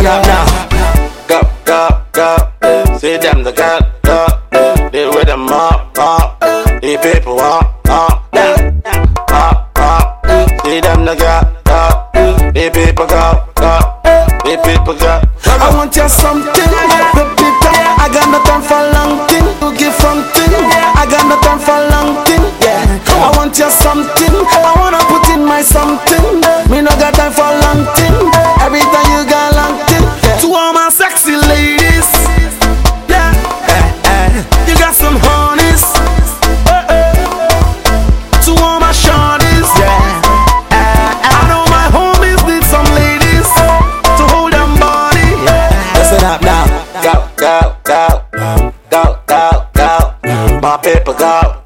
up now. Go, go, go. See them the girl, go. They with them up, up. The people walk, up, up, up. See them the girl, go. The people go, go. The people go. I want you something, baby. I got no time for long thing. To give something, I got no time for long thing. Yeah, I want you something. I wanna put in my something. Me no got time for long thing. Every time you got long thing. To all my sexy ladies, yeah, you got some honeys. To all my shorties, yeah, I know my homies need some ladies to hold them body. Listen up now. Go, go, go. Go, go, go. My people go.